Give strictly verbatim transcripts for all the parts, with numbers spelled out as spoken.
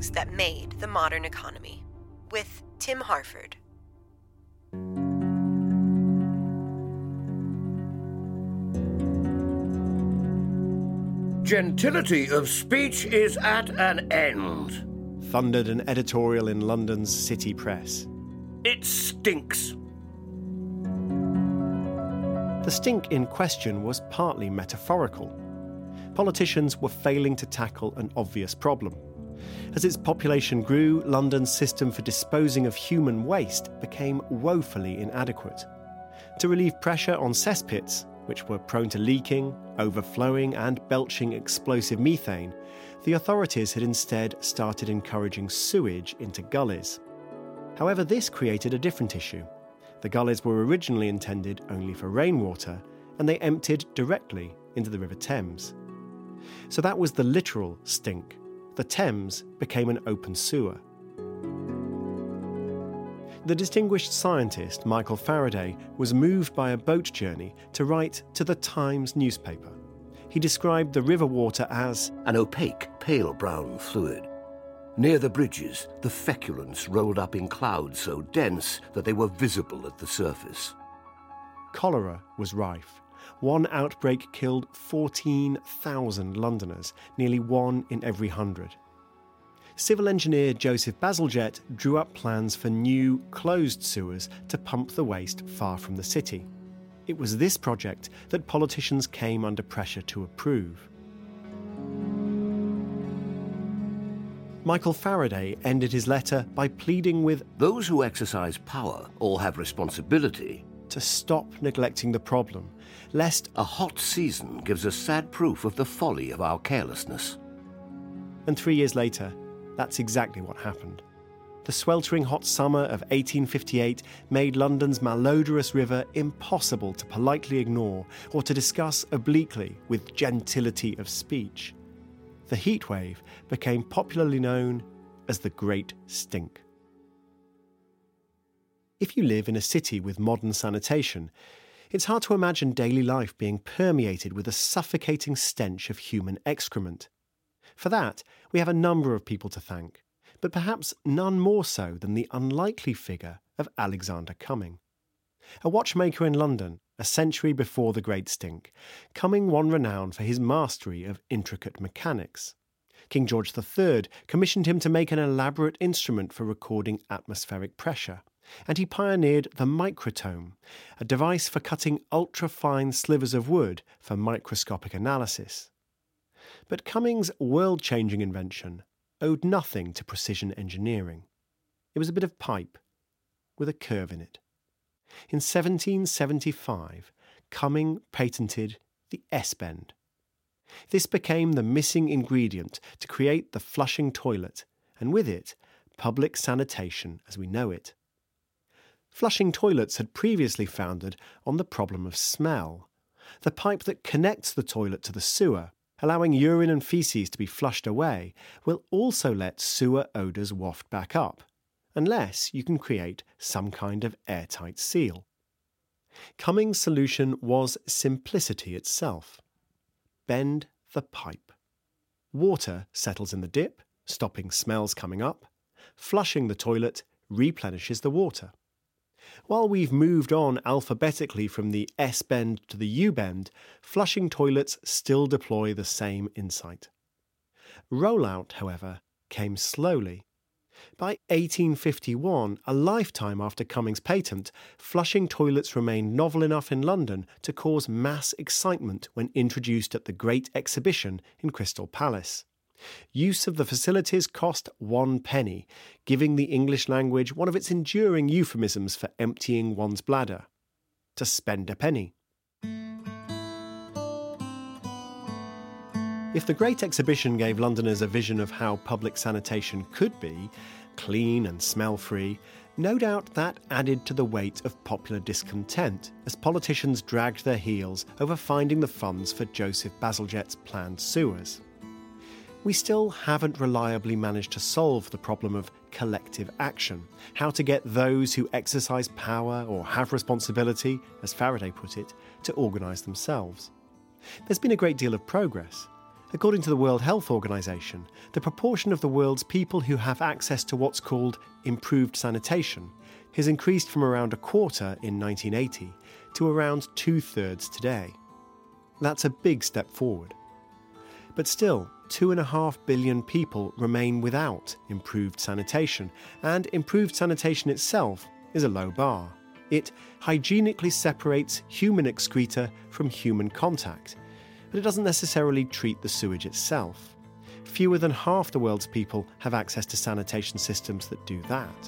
things that made the modern economy, with Tim Harford. Gentility of speech is at an end, thundered an editorial in London's city press. It stinks. The stink in question was partly metaphorical. Politicians were failing to tackle an obvious problem. As its population grew, London's system for disposing of human waste became woefully inadequate. To relieve pressure on cesspits, which were prone to leaking, overflowing and belching explosive methane, the authorities had instead started encouraging sewage into gullies. However, this created a different issue. The gullies were originally intended only for rainwater, and they emptied directly into the River Thames. So that was the literal stink. The Thames became an open sewer. The distinguished scientist Michael Faraday was moved by a boat journey to write to the Times newspaper. He described the river water as an opaque, pale brown fluid. Near the bridges, the feculence rolled up in clouds so dense that they were visible at the surface. Cholera was rife. One outbreak killed fourteen thousand Londoners, nearly one in every hundred. Civil engineer Joseph Bazalgette drew up plans for new, closed sewers to pump the waste far from the city. It was this project that politicians came under pressure to approve. Michael Faraday ended his letter by pleading with those who exercise power all have responsibility to stop neglecting the problem, lest a hot season gives us sad proof of the folly of our carelessness. And three years later, that's exactly what happened. The sweltering hot summer of eighteen fifty-eight made London's malodorous river impossible to politely ignore or to discuss obliquely with gentility of speech. The heatwave became popularly known as the Great Stink. If you live in a city with modern sanitation, it's hard to imagine daily life being permeated with a suffocating stench of human excrement. For that, we have a number of people to thank, but perhaps none more so than the unlikely figure of Alexander Cumming. A watchmaker in London, a century before the Great Stink, Cumming won renown for his mastery of intricate mechanics. King George the Third commissioned him to make an elaborate instrument for recording atmospheric pressure, and he pioneered the microtome, a device for cutting ultra-fine slivers of wood for microscopic analysis. But Cumming's world-changing invention owed nothing to precision engineering. It was a bit of pipe with a curve in it. In seventeen seventy-five, Cumming patented the S-bend. This became the missing ingredient to create the flushing toilet, and with it, public sanitation as we know it. Flushing toilets had previously foundered on the problem of smell. The pipe that connects the toilet to the sewer, allowing urine and faeces to be flushed away, will also let sewer odours waft back up, unless you can create some kind of airtight seal. Cumming's solution was simplicity itself. Bend the pipe. Water settles in the dip, stopping smells coming up. Flushing the toilet replenishes the water. While we've moved on alphabetically from the S-bend to the U-bend, flushing toilets still deploy the same insight. Rollout, however, came slowly. By eighteen fifty-one, a lifetime after Cumming's patent, flushing toilets remained novel enough in London to cause mass excitement when introduced at the Great Exhibition in Crystal Palace. Use of the facilities cost one penny, giving the English language one of its enduring euphemisms for emptying one's bladder: to spend a penny. If the Great Exhibition gave Londoners a vision of how public sanitation could be, clean and smell-free, no doubt that added to the weight of popular discontent as politicians dragged their heels over finding the funds for Joseph Bazalgette's planned sewers. We still haven't reliably managed to solve the problem of collective action, how to get those who exercise power or have responsibility, as Faraday put it, to organise themselves. There's been a great deal of progress. According to the World Health Organization, the proportion of the world's people who have access to what's called improved sanitation has increased from around a quarter in nineteen eighty to around two-thirds today. That's a big step forward. But still, two and a half billion people remain without improved sanitation, and improved sanitation itself is a low bar. It hygienically separates human excreta from human contact, but it doesn't necessarily treat the sewage itself. Fewer than half the world's people have access to sanitation systems that do that.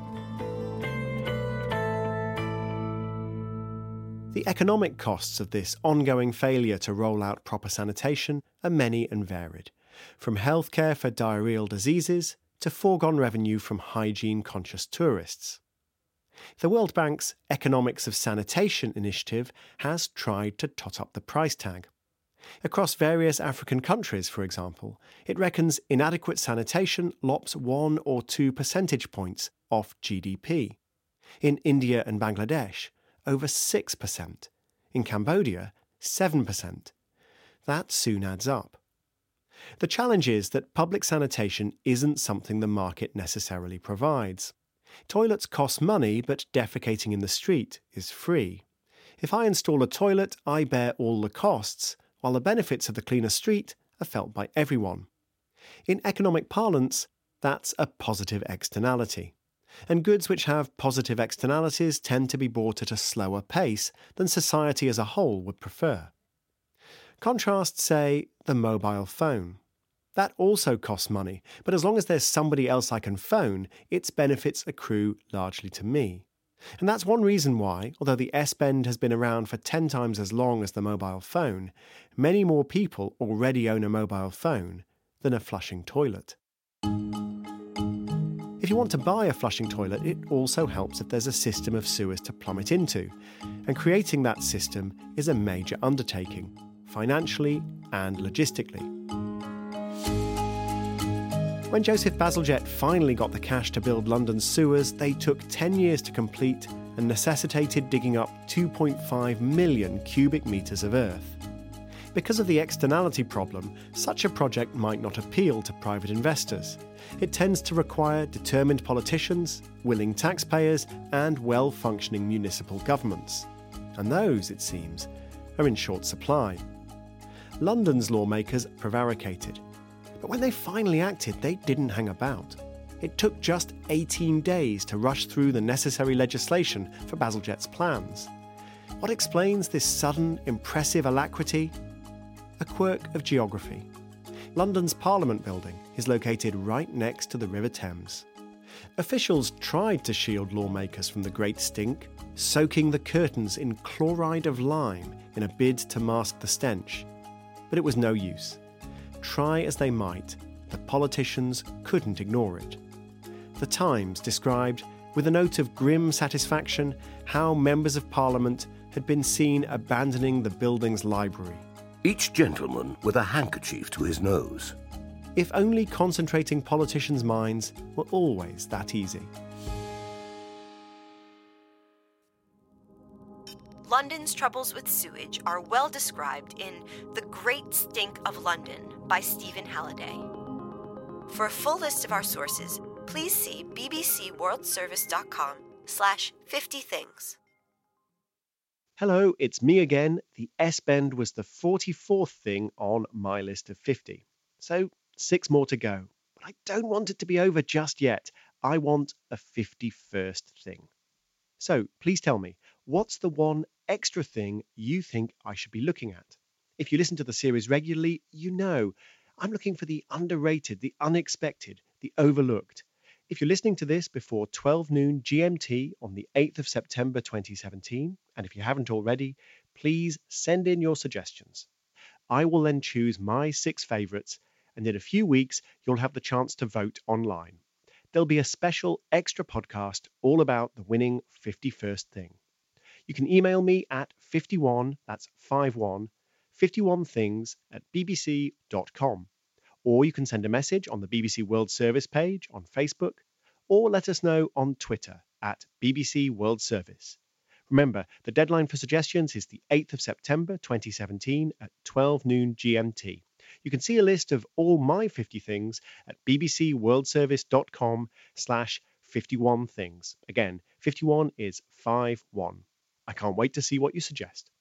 The economic costs of this ongoing failure to roll out proper sanitation are many and varied, from healthcare for diarrheal diseases to foregone revenue from hygiene-conscious tourists. The World Bank's Economics of Sanitation initiative has tried to tot up the price tag. Across various African countries, for example, it reckons inadequate sanitation lops one or two percentage points off G D P. In India and Bangladesh, over six percent. In Cambodia, seven percent. That soon adds up. The challenge is that public sanitation isn't something the market necessarily provides. Toilets cost money, but defecating in the street is free. If I install a toilet, I bear all the costs, while the benefits of the cleaner street are felt by everyone. In economic parlance, that's a positive externality. And goods which have positive externalities tend to be bought at a slower pace than society as a whole would prefer. Contrast, say, the mobile phone. That also costs money, but as long as there's somebody else I can phone, its benefits accrue largely to me. And that's one reason why, although the S-Bend has been around for ten times as long as the mobile phone, many more people already own a mobile phone than a flushing toilet. If you want to buy a flushing toilet, it also helps if there's a system of sewers to plumb it into, and creating that system is a major undertaking, financially and logistically. When Joseph Bazalgette finally got the cash to build London's sewers, they took ten years to complete and necessitated digging up two point five million cubic metres of earth. Because of the externality problem, such a project might not appeal to private investors. It tends to require determined politicians, willing taxpayers, and well-functioning municipal governments. And those, it seems, are in short supply. London's lawmakers prevaricated. But when they finally acted, they didn't hang about. It took just eighteen days to rush through the necessary legislation for Bazalgette's plans. What explains this sudden, impressive alacrity? A quirk of geography. London's Parliament building is located right next to the River Thames. Officials tried to shield lawmakers from the Great Stink, soaking the curtains in chloride of lime in a bid to mask the stench. But it was no use. Try as they might, the politicians couldn't ignore it. The Times described, with a note of grim satisfaction, how members of Parliament had been seen abandoning the building's library. Each gentleman with a handkerchief to his nose. If only concentrating politicians' minds were always that easy. London's troubles with sewage are well described in The Great Stink of London by Stephen Halliday. For a full list of our sources, please see bbcworldservice.com slash 50 things. Hello, it's me again. The S-Bend was the forty-fourth thing on my list of fifty. So, six more to go. But I don't want it to be over just yet. I want a fifty-first thing. So, please tell me, what's the one extra thing you think I should be looking at? If you listen to the series regularly, you know I'm looking for the underrated, the unexpected, the overlooked. If you're listening to this before twelve noon G M T on the eighth of September twenty seventeen, and if you haven't already, please send in your suggestions. I will then choose my six favourites, and in a few weeks you'll have the chance to vote online. There'll be a special extra podcast all about the winning fifty-first thing. You can email me at fifty-one, that's five one, fifty-one things at b b c dot com. Or you can send a message on the B B C World Service page on Facebook, or let us know on Twitter at B B C World Service. Remember, the deadline for suggestions is the eighth of September twenty seventeen at twelve noon G M T. You can see a list of all my fifty things at bbcworldservice.com slash 51 things. Again, fifty-one is five one. I can't wait to see what you suggest.